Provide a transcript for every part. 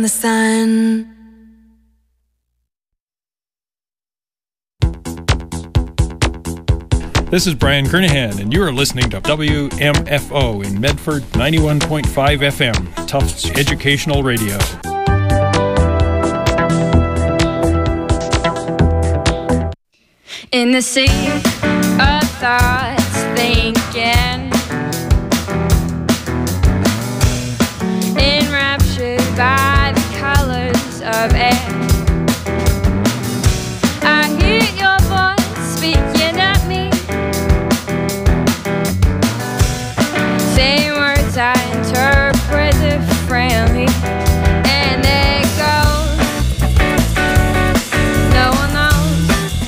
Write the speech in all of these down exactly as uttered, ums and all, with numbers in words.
in the sun. This is Brian Kernahan, and you are listening to W M F O in Medford, ninety-one point five F M, Tufts Educational Radio. In the sea of thoughts thinking, enraptured by the colors of air, I hear your voice speaking at me, saying words I interpret differently, and it goes, no one knows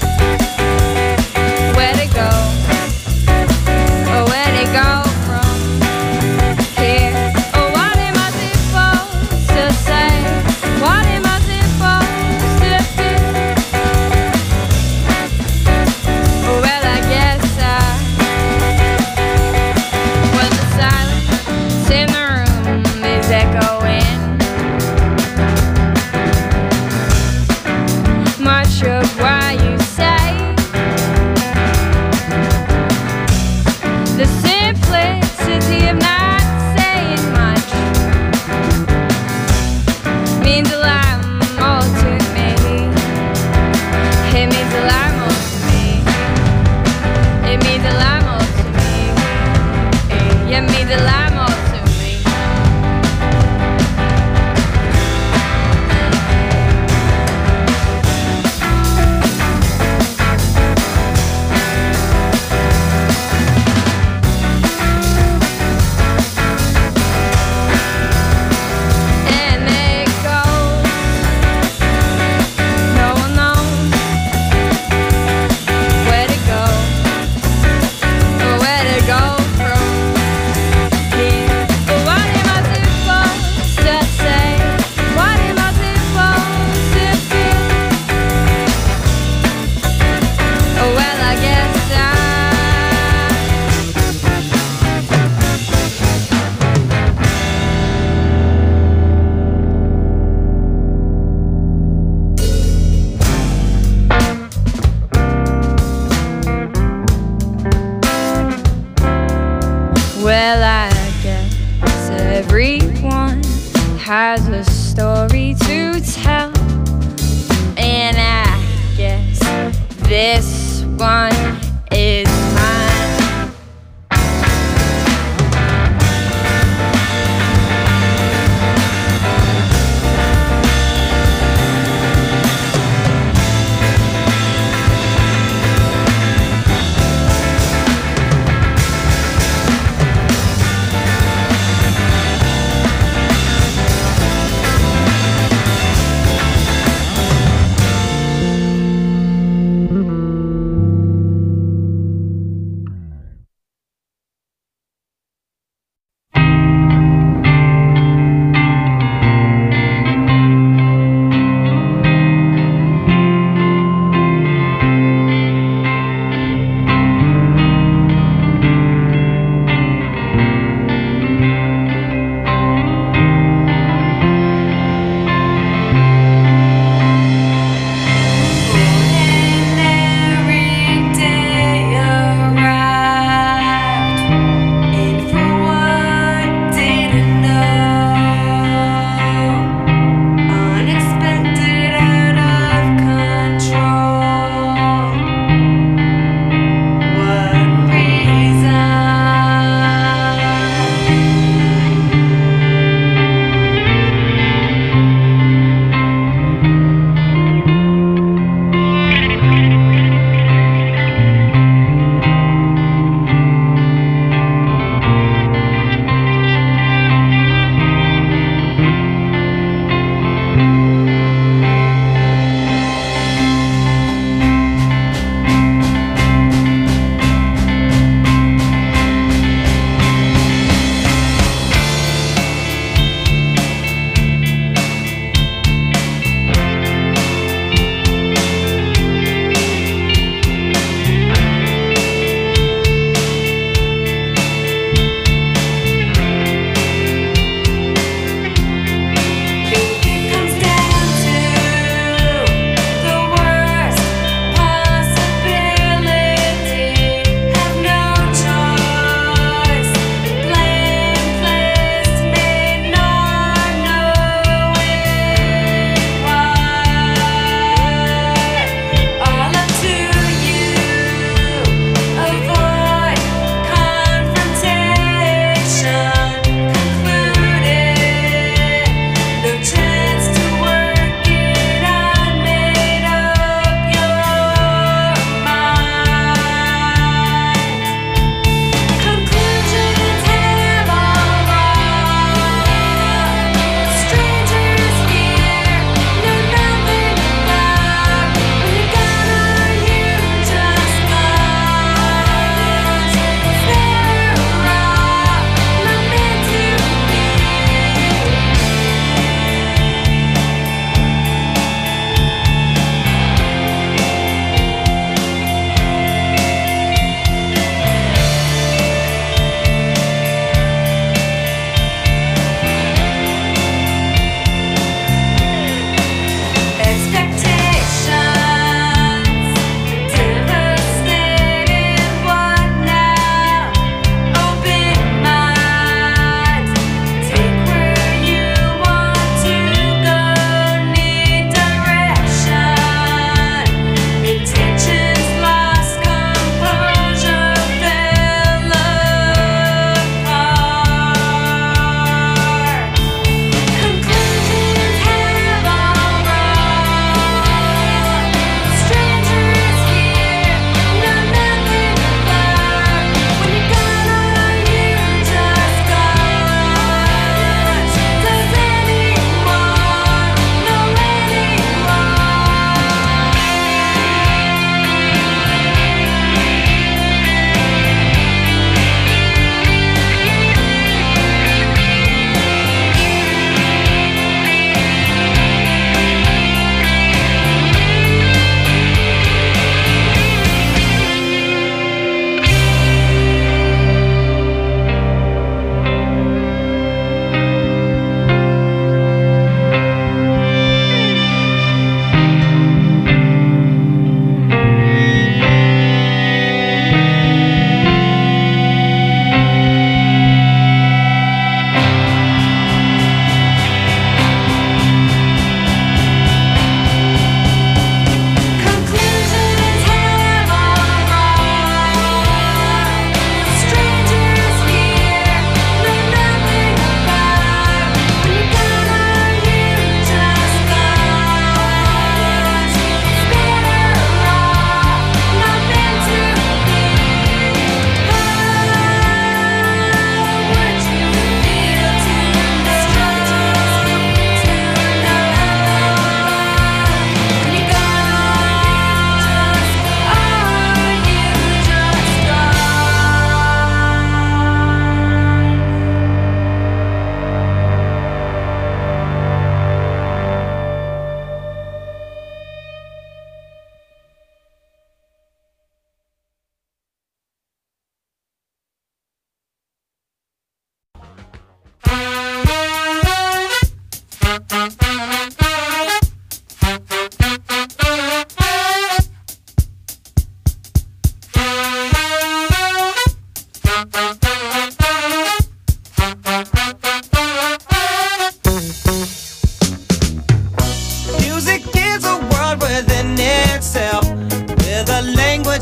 where to go, or where to go from here. Oh, what am I supposed to say? What am I supposed to do? Oh, well, I guess I, well, the silence in the room is echoing much of what you say. The simplicity of not saying much means a lot more to me. It means a lot more to me. It means a lot more to me. It means a lot more to me. And it goes,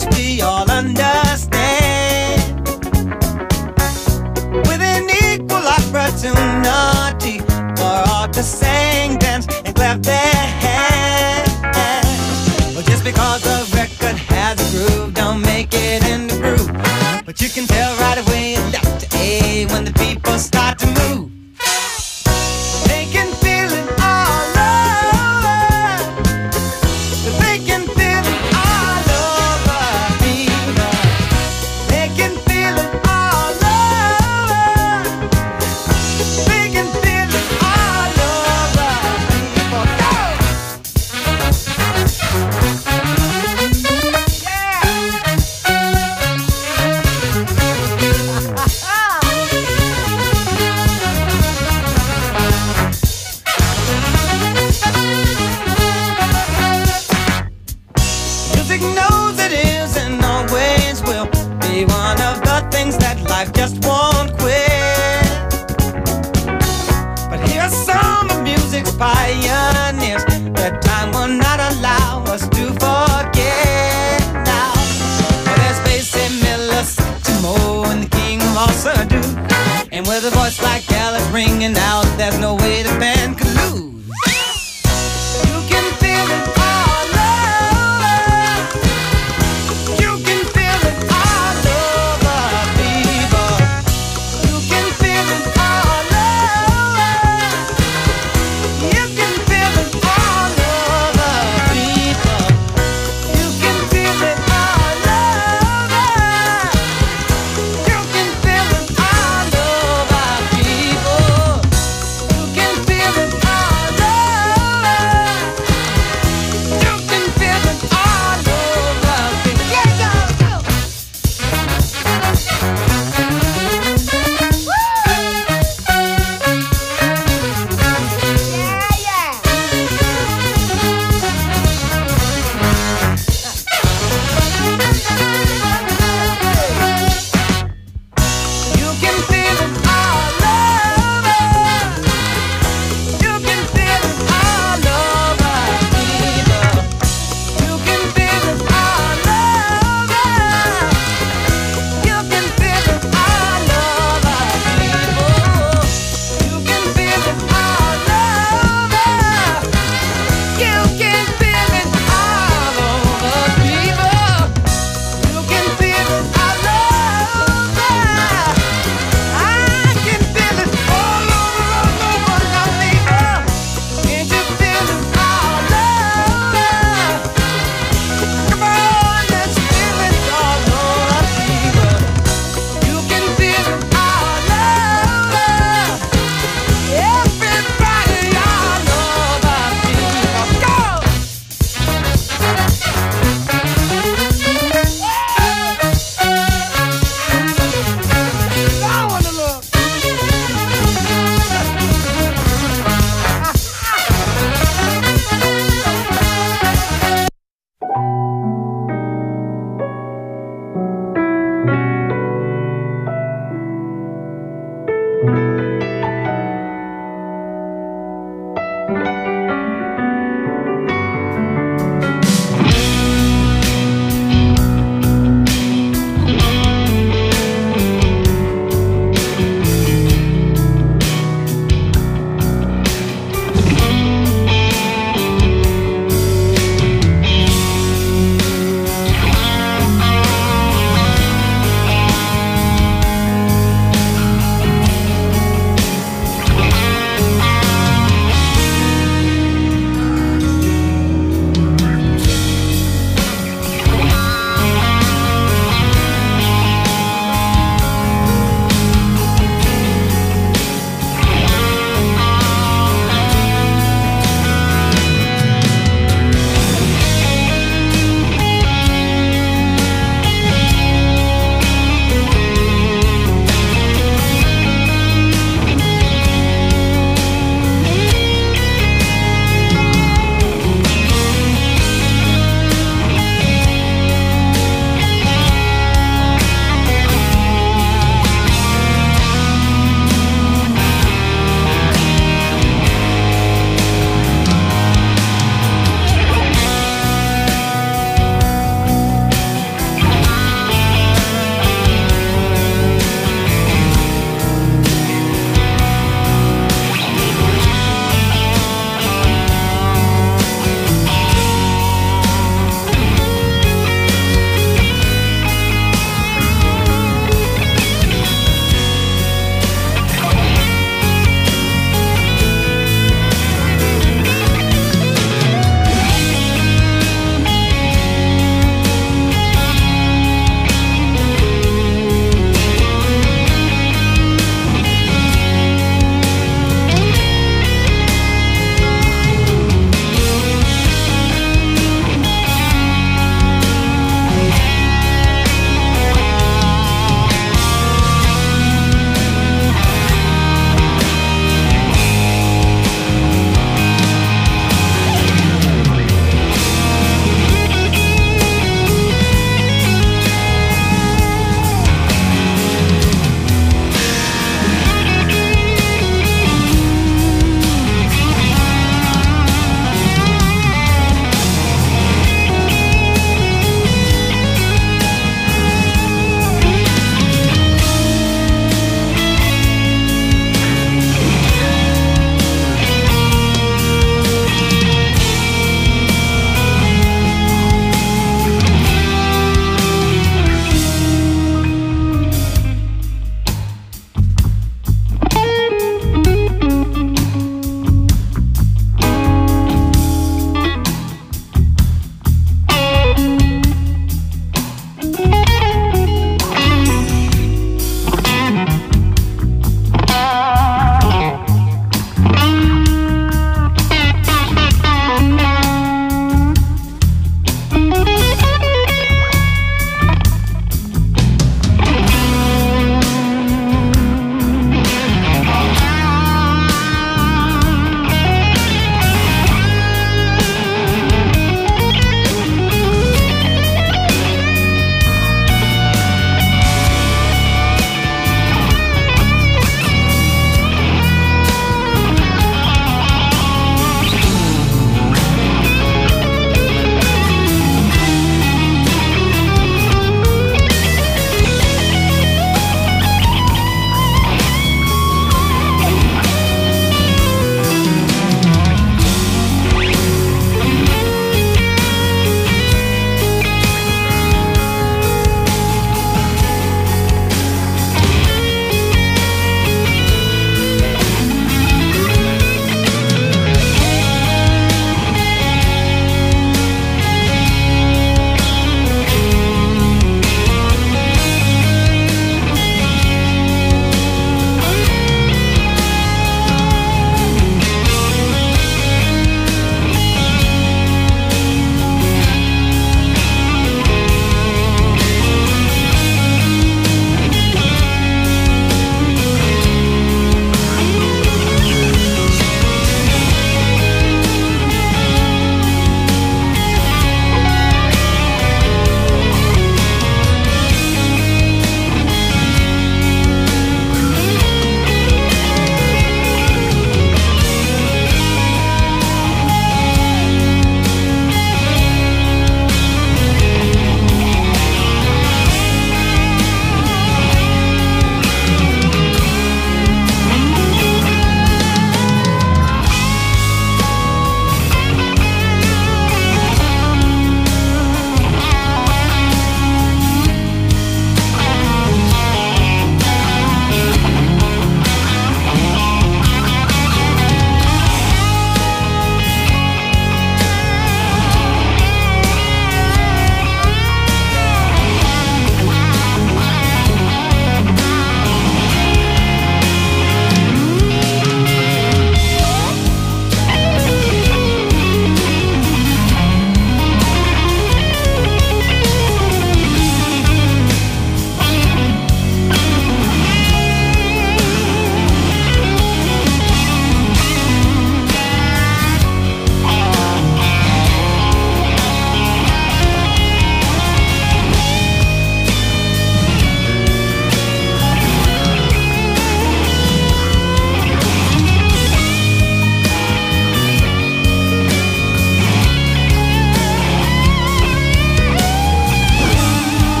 which we all understand. With an equal opportunity for all to sing, dance, and clap their hands. Well, just because a record has a groove, don't make it in the groove. But you can tell right away left to A when the people start to move. They can feel it all over. They can feel it all over people. They can feel it all over. They can feel it all over people. Go! Music knows it is and always will be one of the things that life just won't quit. But here's some of music's pioneers that time will not allow us to forget now. Well, there's Basie Miller, Satchmo, and the king of all Surdo. And with a voice like Alice ringing out, there's no way the band could lose. You can feel it all over. You can feel it all over, people. You can feel it all over. You can feel it all over, people. You can feel it all over. You can feel it all over, people. You can feel it all over.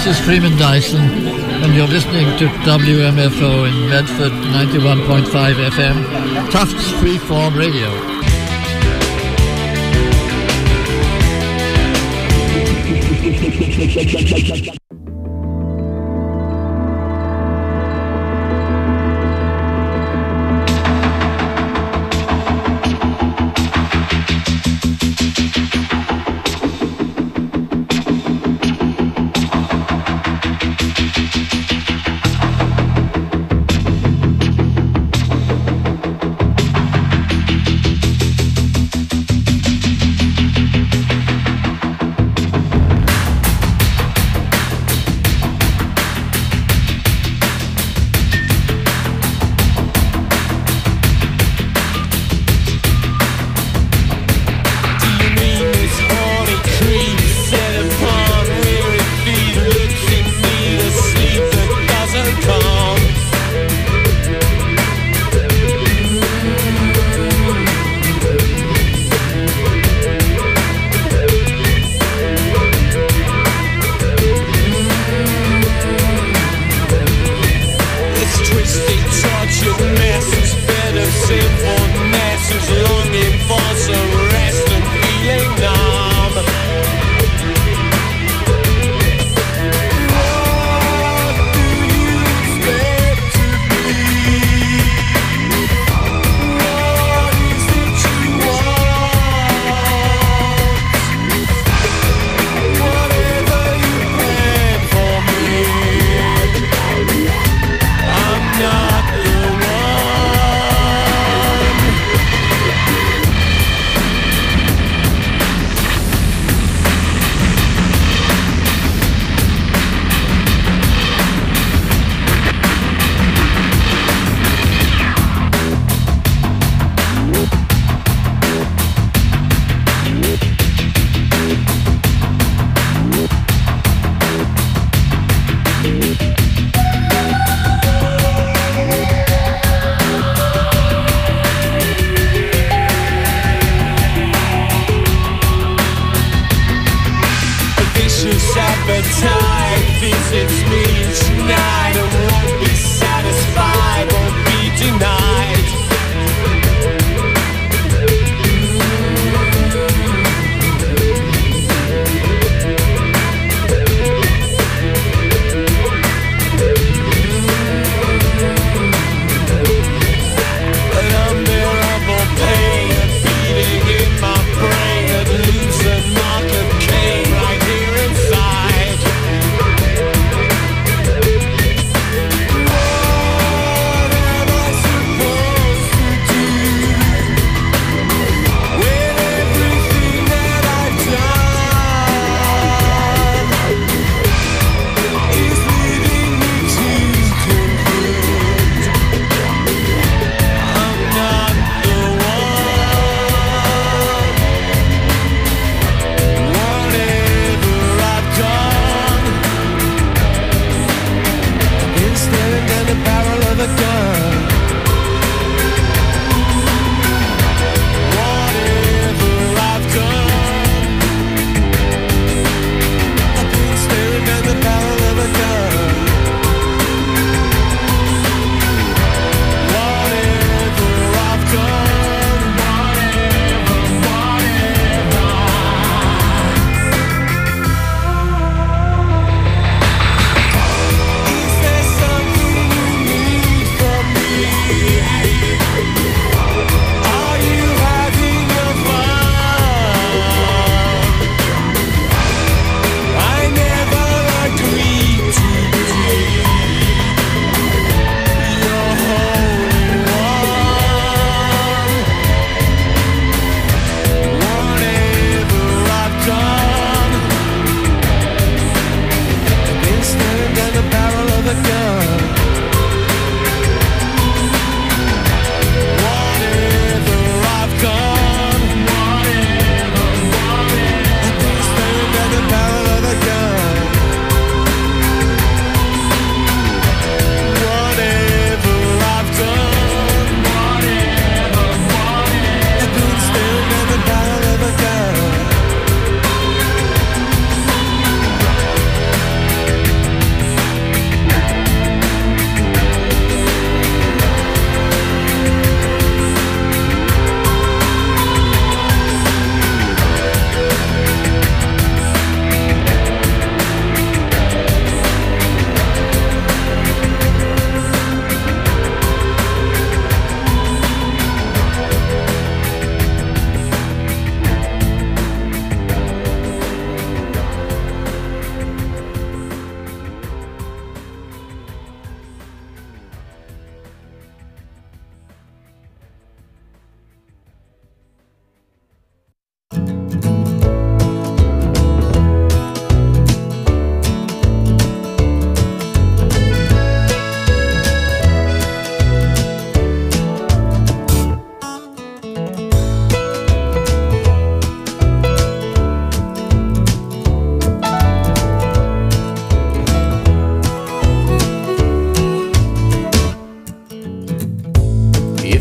is Freeman Dyson, and you're listening to W M F O in Medford, ninety-one point five F M, Tufts Freeform Radio.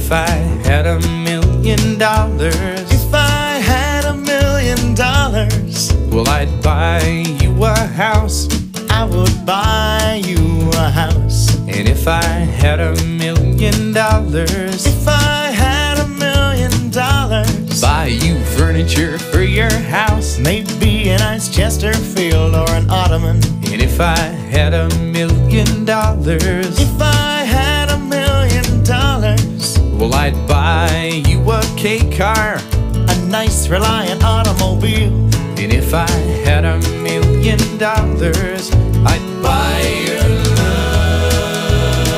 if I had a million dollars, if I had a million dollars, well, I'd buy you a house. I would buy you a house. And if I had a million dollars, if I had a million dollars, buy you furniture for your house. Maybe a nice Chesterfield or an ottoman. And if I had a million dollars, if I had a million dollars, well, I'd buy you a K car, a nice Reliant automobile. And if I had a million dollars, I'd buy your love.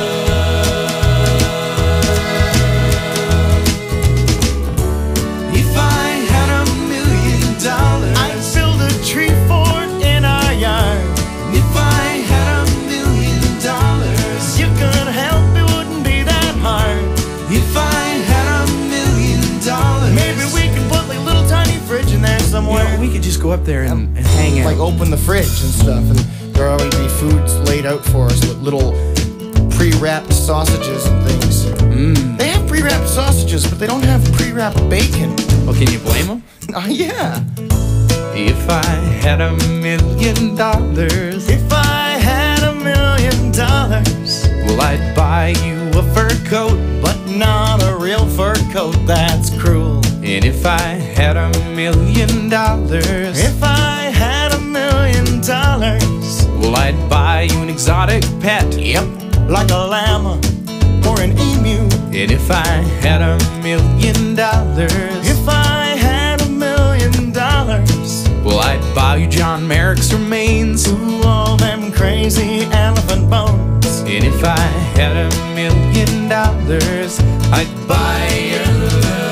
If I had a million dollars, I'd build a tree fort in our yard. If I had a million dollars, you could help, it wouldn't be that hard. If I had a million dollars, maybe we could put like a little tiny fridge in there somewhere. You know, we could just go up there and, and hang out. Like open the fridge and stuff, and there would be foods laid out for us with little pre-wrapped sausages and things. Mm. They have pre-wrapped sausages, but they don't have pre-wrapped bacon. Well, can you blame them? Oh, yeah. If I had a million dollars, if I had a million dollars, well, I'd buy you a fur coat, but not a real fur coat, that's cruel. And if I had a million dollars, if I had a million dollars, well, I'd buy you an exotic pet. Yep, like a llama or an emu. And if I had a million dollars, if I had a million dollars, well, I'd buy you John Merrick's remains. Ooh, all them crazy elephant bones. And if I had a million dollars, I'd buy your love.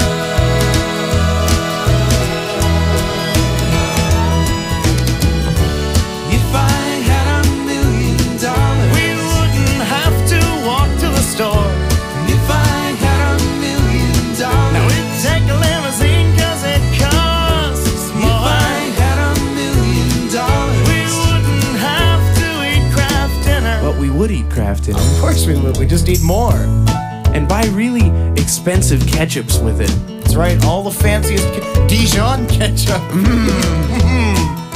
If I had a million dollars, we wouldn't have to walk to the store. And if I had a million dollars, now we'd take a limousine cause it costs more. If I had a million dollars, we wouldn't have to eat Kraft dinner. But we would eat Kraft dinner. Of course we would, we just eat more. And buy really expensive ketchups with it. That's right, all the fanciest ke- Dijon ketchup. Mm.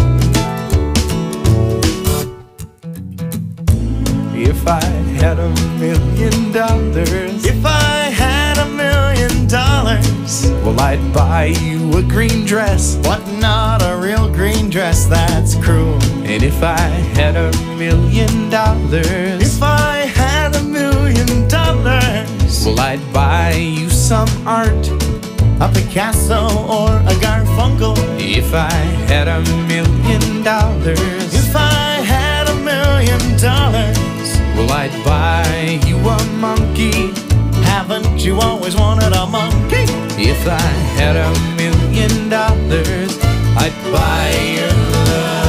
If I had a million dollars, if I had a million dollars, well, I'd buy you a green dress, but not a real green dress, that's cruel. And if I had a million dollars, if I had a million dollars, well, I'd buy you some art, a Picasso or a Garfunkel. If I had a million dollars, if I had a million dollars, well, I'd buy you a monkey. Haven't you always wanted a monkey? If I had a million dollars, I'd buy your love.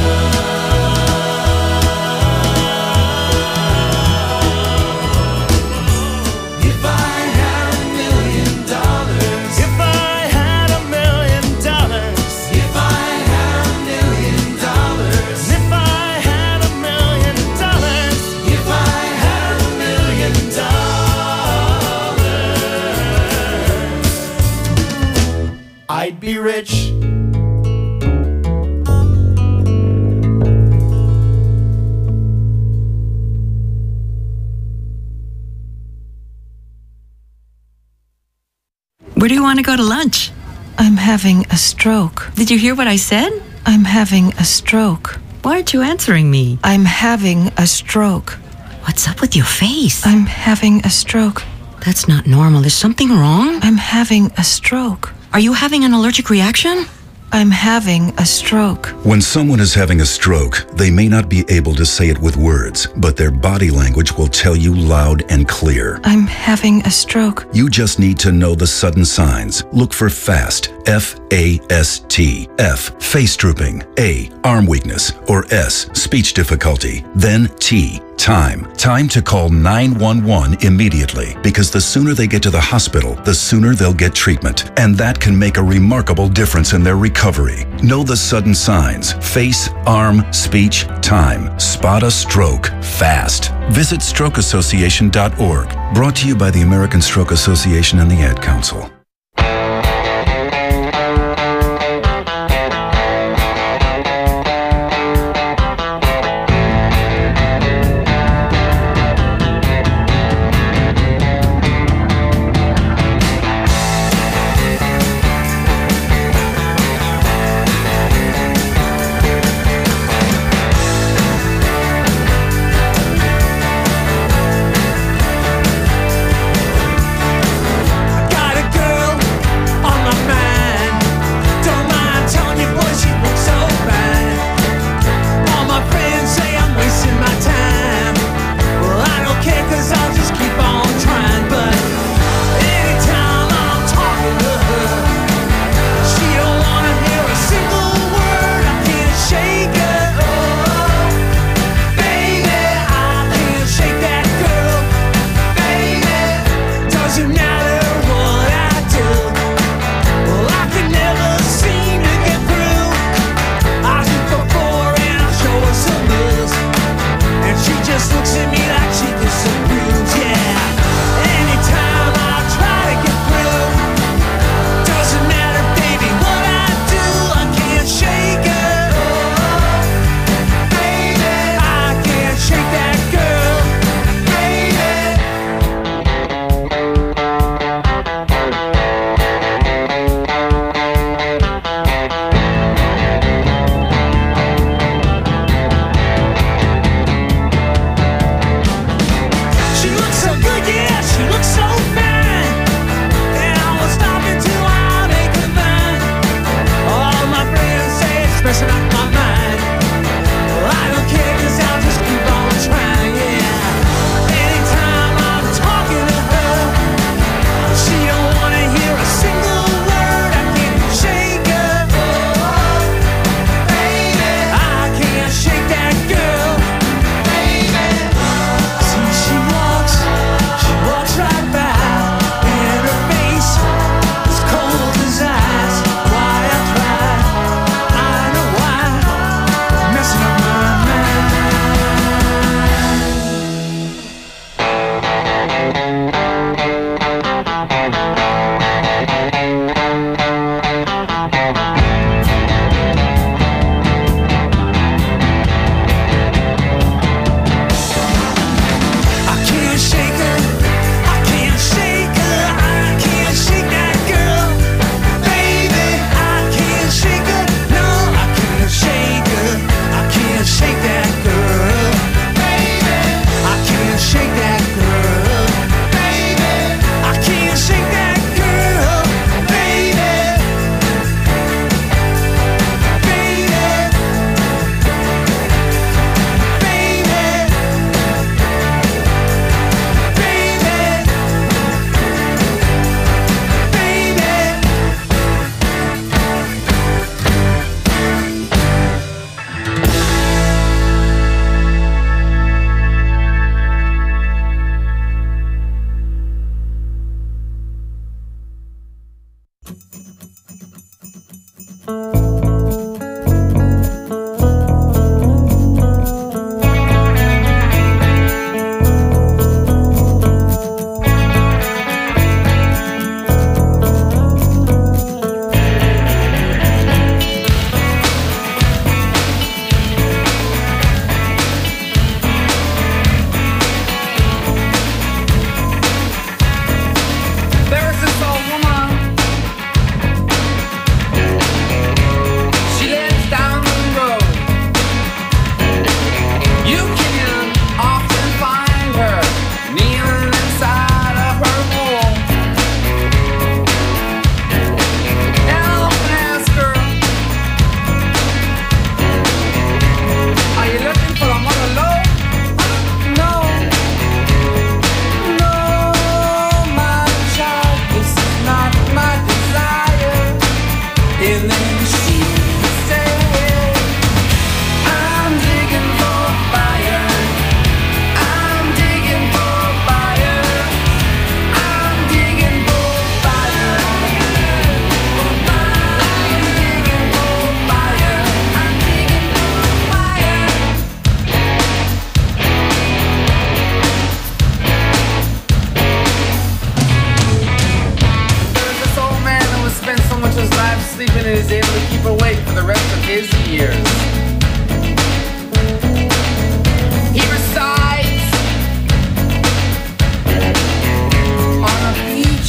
If I had a million dollars, if I had a million dollars, if I had a million dollars, if I had a million dollars, if I had a million dollars, I'd be rich. Where do you want to go to lunch? I'm having a stroke. Did you hear what I said? I'm having a stroke. Why aren't you answering me? I'm having a stroke. What's up with your face? I'm having a stroke. That's not normal. Is something wrong? I'm having a stroke. Are you having an allergic reaction? I'm having a stroke. When someone is having a stroke, they may not be able to say it with words, but their body language will tell you loud and clear. I'm having a stroke. You just need to know the sudden signs. Look for FAST, F A S T. F, face drooping. A, arm weakness. Or S, speech difficulty. Then T, Time. Time to call nine one one immediately, because the sooner they get to the hospital, the sooner they'll get treatment. And that can make a remarkable difference in their recovery. Know the sudden signs: face, arm, speech, time. Spot a stroke fast. Visit stroke association dot org. Brought to you by the American Stroke Association and the Ad Council. Got a girl sleeping and is able to keep awake for the rest of his years. He resides on a beach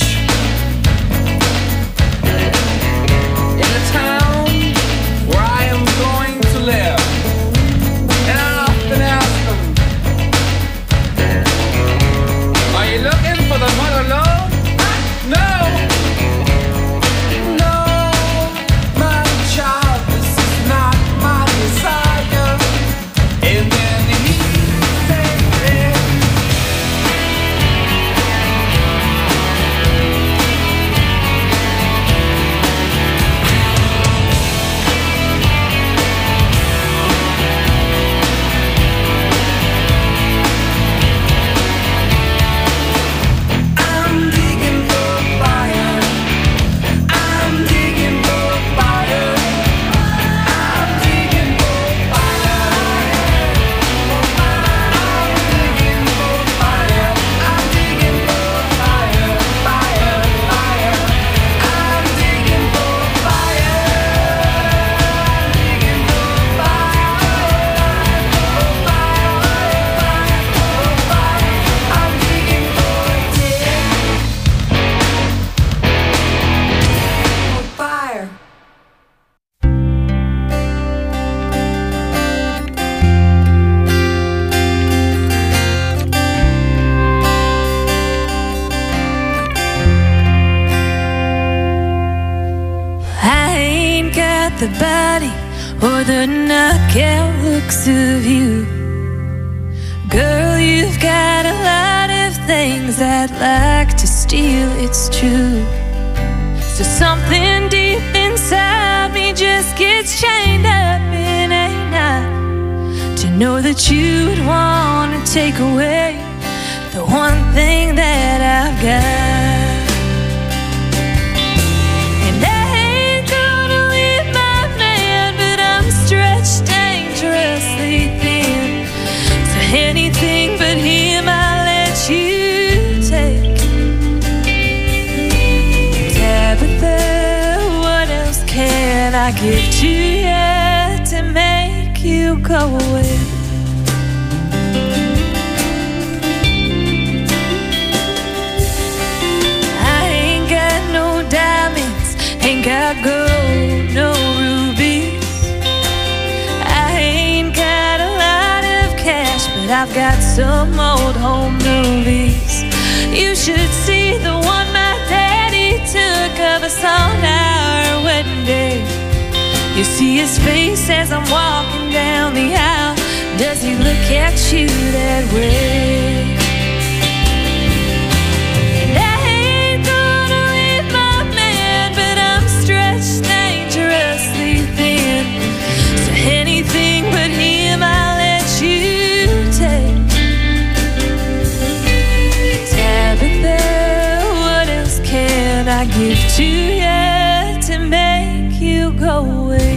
in a town where I am going to live. And I often ask him, are you looking for the mother lode? No! No, my child, this is not my desire. And then he said, I'm digging for fire. I'm digging for fire. I'm digging for fire. I'm digging for fire. I'm digging for fire. Fire, fire. I'm digging for fire. Digging for fire. For fire, for fire. I'm digging for fire. I ain't got the body or the knockout looks of you. Girl, you've got a lot of things I'd like to steal, it's true. So something deep inside me just gets chained up in a knot, to know that you would want to take away the one thing that I've got. And I ain't gonna leave my man, but I'm stretched dangerously thin. So anything but him I'll let you take. Tabitha, what else can I give to you to make you go away? I ain't got no diamonds, ain't got gold, no rubies. I ain't got a lot of cash, but I've got some old home movies. You should see the one my daddy took of us on our wedding day. You see his face as I'm walking down the aisle. Does he look at you that way? And I ain't gonna leave my man, but I'm stretched dangerously thin. So anything but him I'll let you take. Tabitha, what else can I give to you to make you go away?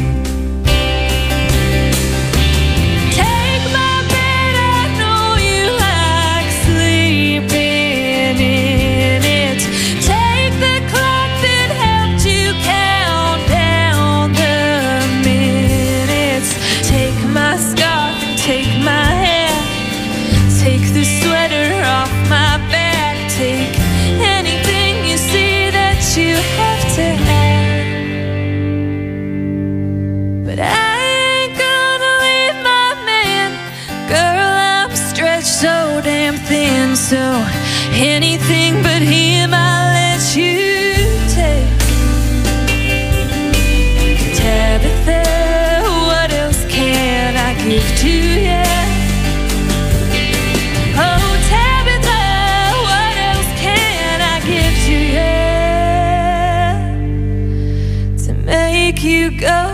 Take my bed, I know you like sleeping in it. Take the clock that helped you count down the minutes. Take my scarf and take my hat. Take the sweater off my back. Take anything you see that you have to have. But I ain't gonna leave my man. Girl, I'm stretched so damn thin. So anything but him I'll let you take. Tabitha, what else can I give to you? Oh, Tabitha, what else can I give to you to make you go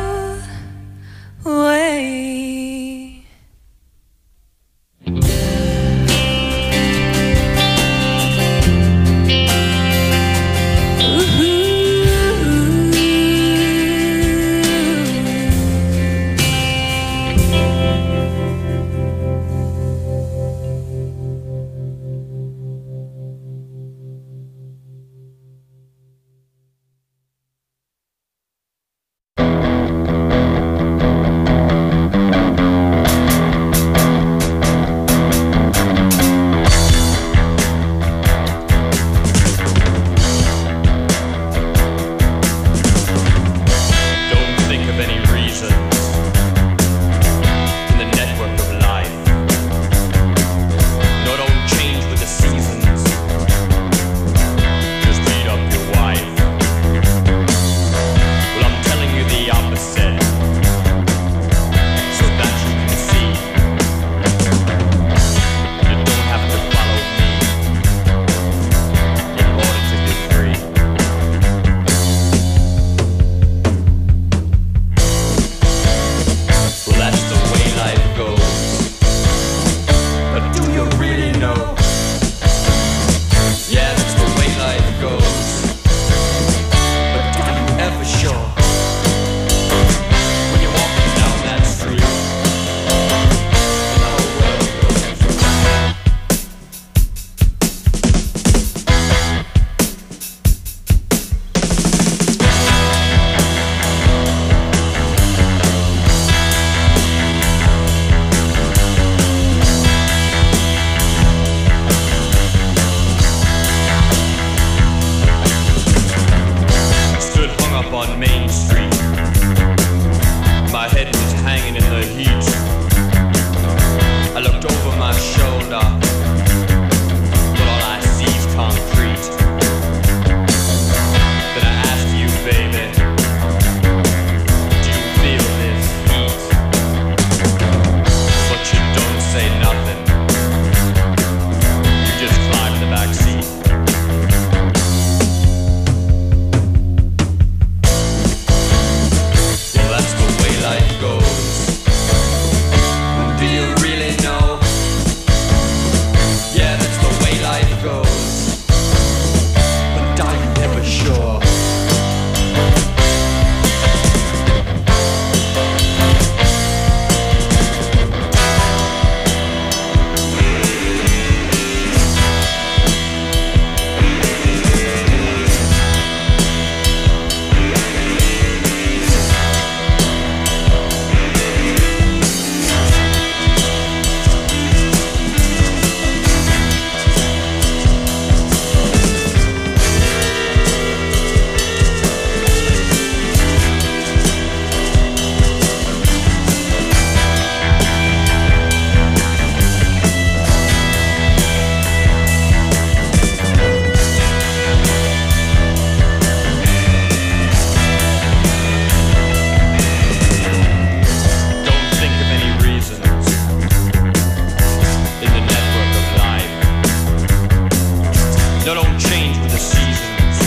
change with the seasons,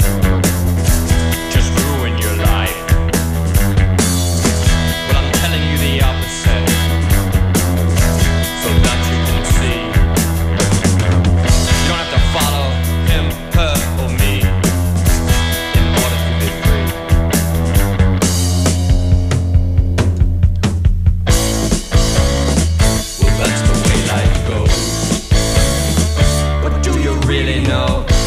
just ruin your life. Well, I'm telling you the opposite, so that you can see. You don't have to follow him, her, or me in order to be free. Well, that's the way life goes. But do you really know?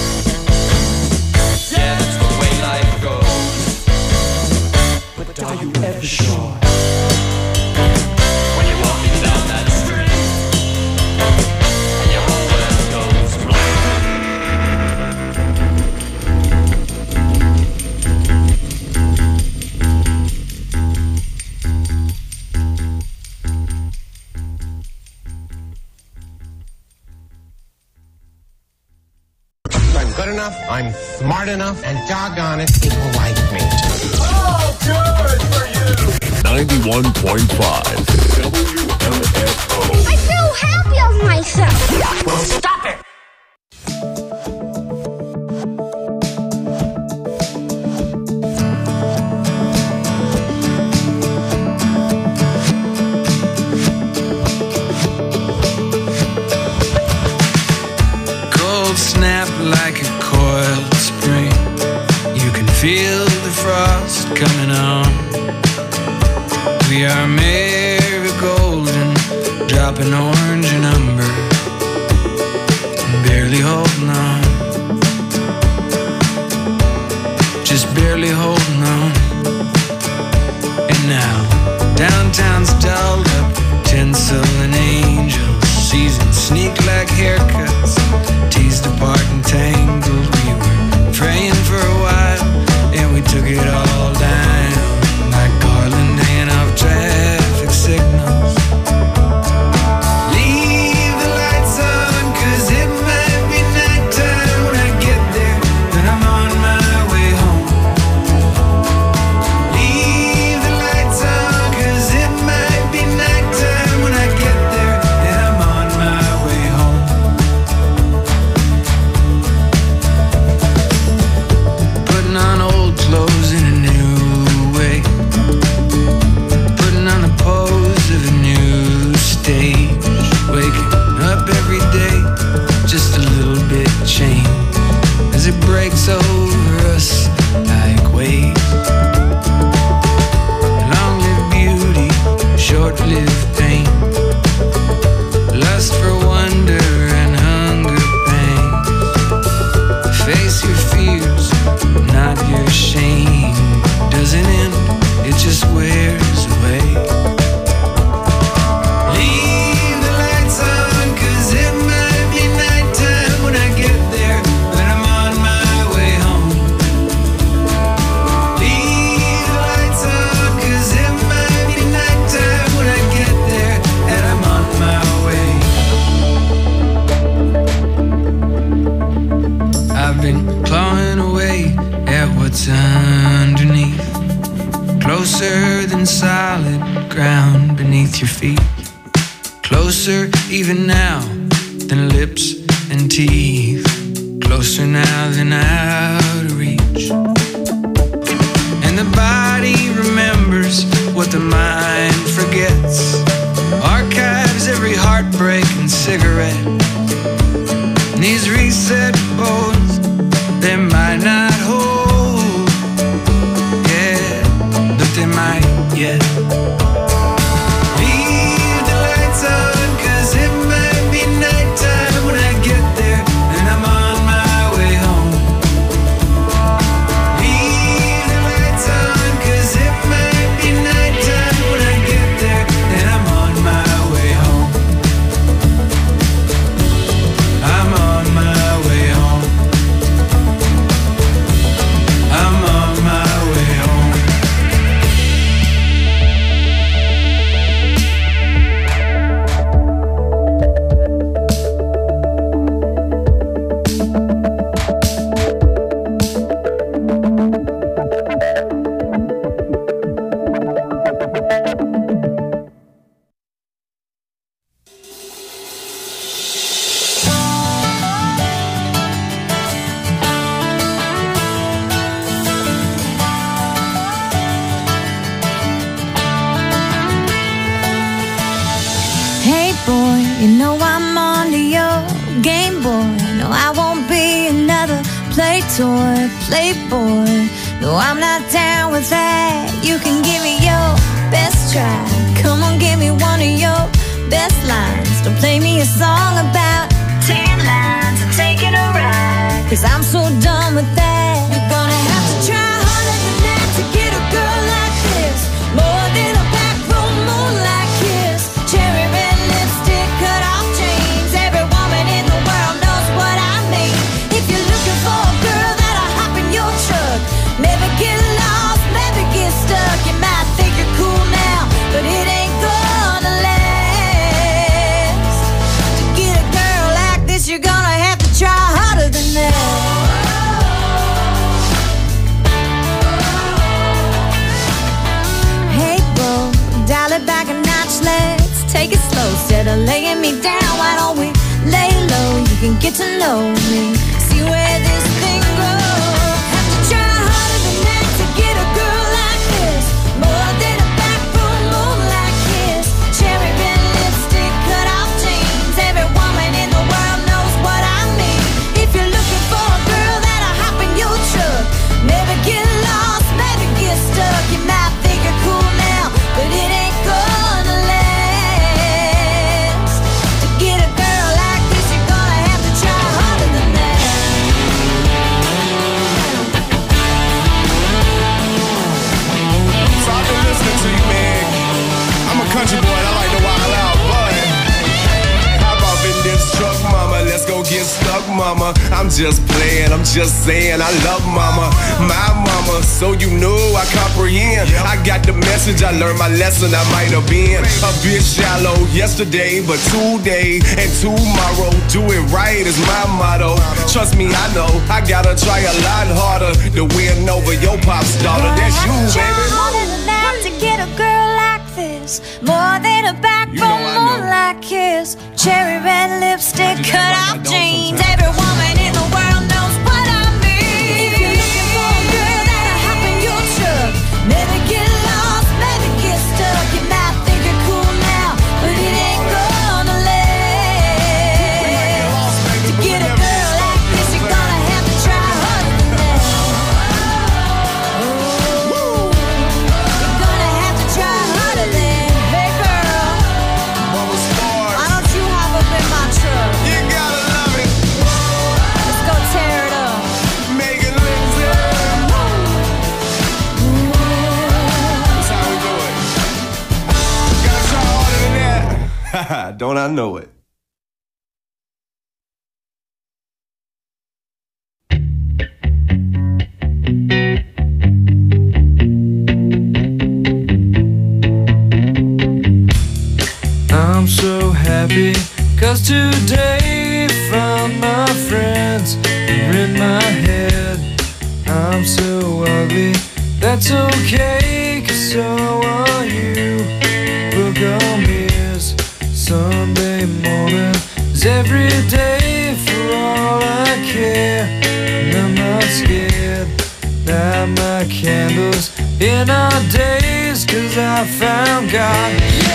Yeah, that's the way life goes. But are you ever sure? When you're walking down that street and your whole world goes I'm good enough, I'm smart enough, and doggone it, people like me. Oh, good for you! ninety-one point five W M F O. I feel happy of myself. Well, stop it! Cold snap like a coiled spring. You can feel the frost coming on. We are marigold and dropping orange and umber, barely holding on, just barely holding on. And now downtown's dolled up, tinsel and angels, seasons sneak like haircuts, teased apart and tangled. We were praying for a while, and we took it all down like Garland hanging off traffic signals. Leave the lights on, 'cause it might be nighttime when I get there, then I'm on my way home. Leave the lights on, 'cause it might be nighttime when I get there, then I'm on my way home. Putting on old clothes in a new way, putting on the pose of a new stage, waking up every day just a little bit changed as it breaks over us like waves. Long-lived beauty, short-lived pain, lust for wonder and hunger pangs. Face your fears, not your shame. Doesn't end, it just wears away. Leave the lights on, 'cause it might be nighttime when I get there, but I'm on my way home. Leave the lights on, 'cause it might be nighttime when I get there, and I'm on my way. I've been clawing away at what's underneath, closer than solid ground beneath your feet, closer even now than lips and teeth, closer now than out of reach. And the body remembers what the mind forgets, archives every heartbreak and cigarette. And these reset bones, they might not hold, yeah, but they might yet. Leave the lights on, 'cause it might be nighttime when I get there, and I'm on my way home. Leave the lights on, 'cause it might be nighttime when I get there, and I'm on my way home. I'm on my way home. Game Boy. No, I won't be another play toy, playboy. No, I'm not down with that. You can give me your best try. Come on, give me one of your best lines. Don't play me a song about ten lines and taking a ride, 'cause I'm so done with that. You're gonna have to try harder than that to get a girl like this. More than a back room moonlight kiss. Cherry red lipstick, cut off jeans. Every woman in the world knows what I mean. If you're looking for a girl that'll hop in your truck, never get lost, never get stuck. You might think you're cool now, but it ain't gonna last. To get a girl like this, you're gonna have to try harder than that. Hey, bro, dial it back a notch, let's take it slow. Instead of laying me down, why don't we lay low? You can get to know me, see where this thing goes. Have to try harder than that to get a girl like this. More than a back room moonlight kiss. Cherry red lipstick, cut off jeans. Every woman in the world knows what I mean. If you're looking for a girl that'll hop in your truck, never get lost, never get stuck. You might think you're cool now, but it ain't gonna last. To get a girl like this, you're gonna have to try harder than that. So I've been listening to you, man. I'm a country boy, I like to wild out, but how about in this truck, mama? Let's go get stuck, mama. I'm just playing, I'm just saying I love mama, my mama, so you know I comprehend. I got the message, I learned my lesson. I might have been a bit shallow yesterday, but today and tomorrow, do it right is my motto. Trust me, I know I gotta try a lot harder to win over your pop's daughter. That's you, baby. Harder than that to get a girl like this. More than a back room moonlight kiss. Cherry red lipstick, cut off jeans. Every woman in the world knows what I mean. If you're looking for a girl that'll hop in your truck, never get lost, never get stuck. You might think you're cool now, but it ain't gonna last. To get a girl like this, you're gonna have to try harder than that. You're gonna have to try harder than, hey girl, why don't you hop up in my truck? You gotta love it. Let's go tear it up. Megan Lindsay. That's how we do it. Gotta try harder than that. Don't I know it? I'm so happy, 'cause today found my friends are in my head. I'm so ugly, that's okay, 'cause so are you. Book on ears, Sunday morning is every day for all I care. And I'm not scared, light my candles in our days, 'cause I found God.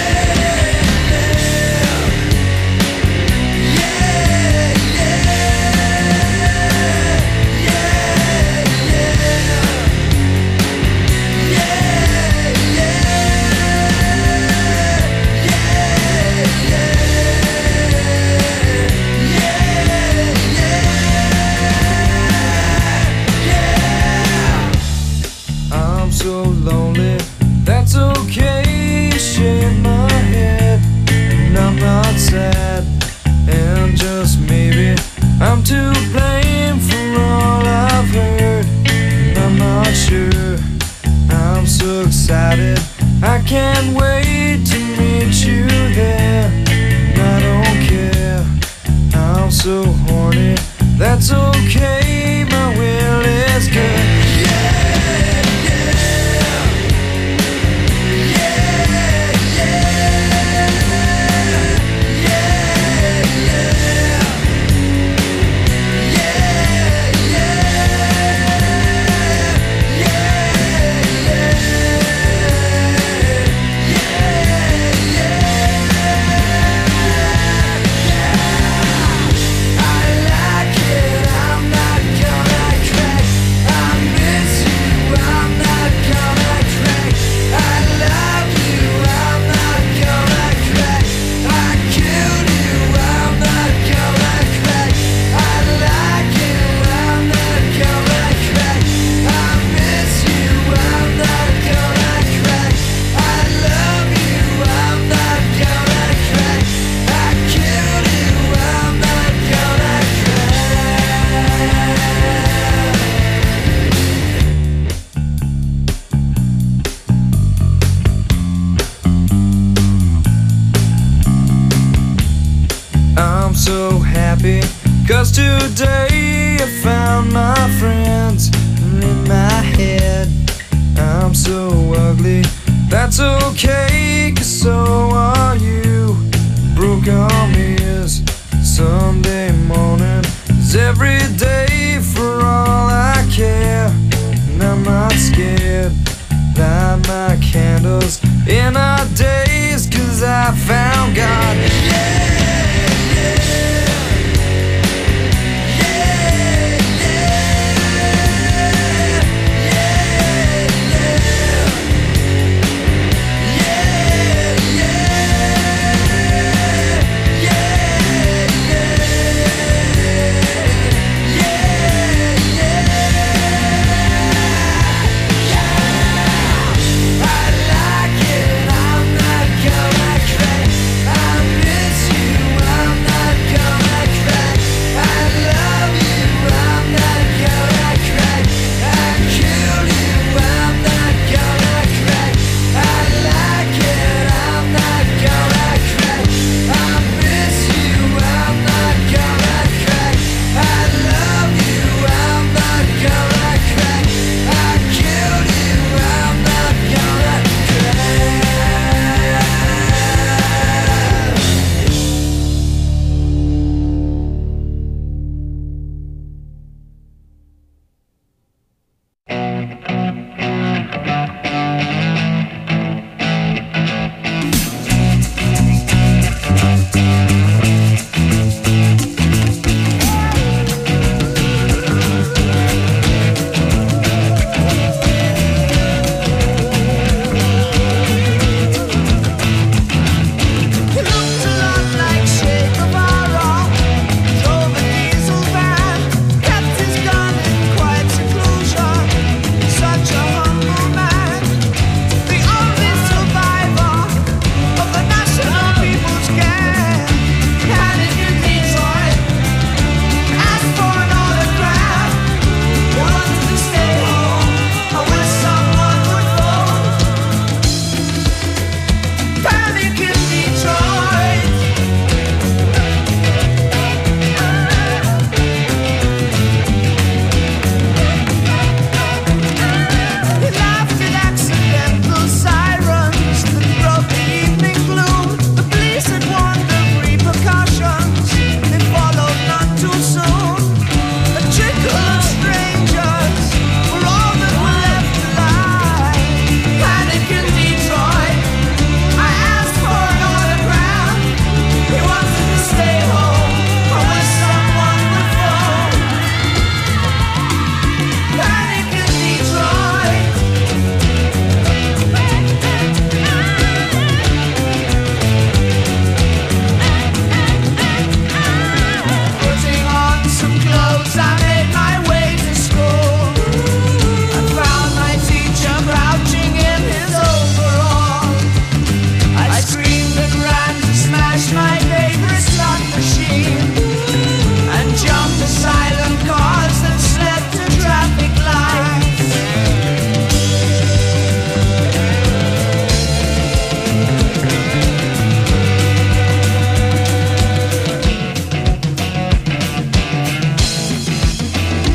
I'm so lonely, that's okay, shake my head, and I'm not sad, and just maybe I'm to blame for all I've heard, and I'm not sure, I'm so excited, I can't wait to meet you there, and I don't care, I'm so horny, that's okay, my will is good. Yeah, yeah, yeah. 'cause today I found my